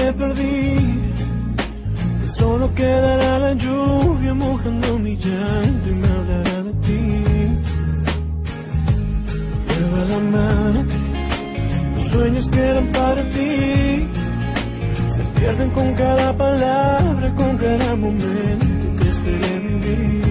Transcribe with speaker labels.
Speaker 1: me perdí, que solo quedará la lluvia mojando mi llanto y me hablará de ti. Lleva la mano, los sueños que eran para ti se pierden con cada palabra, con cada momento que esperé vivir.